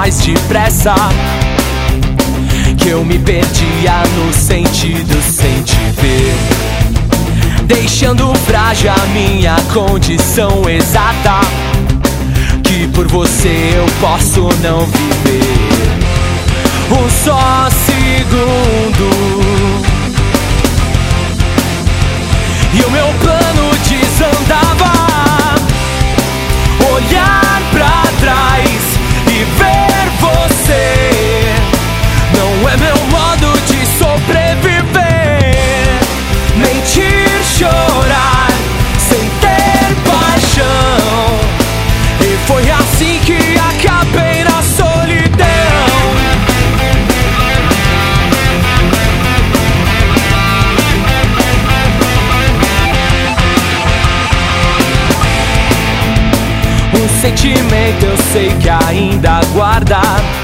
mais depressa, que eu me perdia no sentido sem te ver, deixando frágil a minha condição exata, que por você eu posso não viver um só segundo. E o meu plano desandava. Olhar pra trás e ver você não é meu modo de sobreviver. Mentir, chorar, sem ter paixão. E foi assim que acabei na solidão. Um sentimento eu sei que ainda guarda,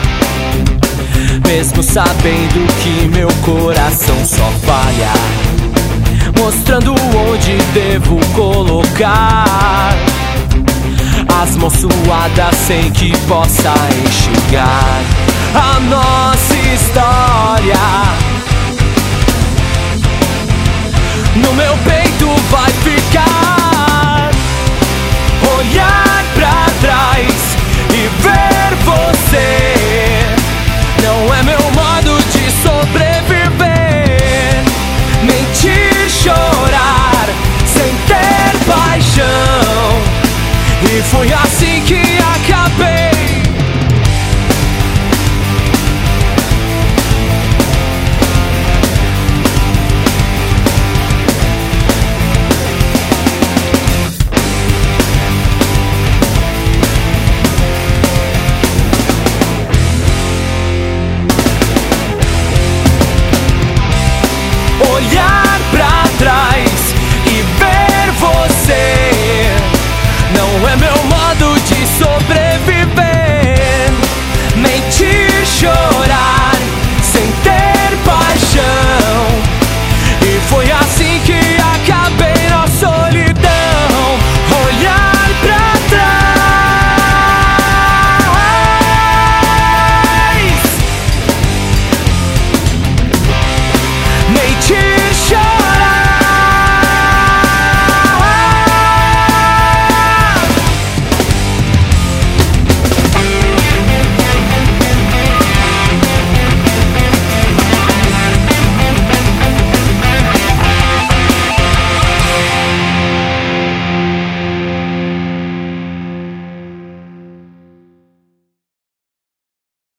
mesmo sabendo que meu coração só falha, mostrando onde devo colocar as mãos suadas sem que possa enxergar.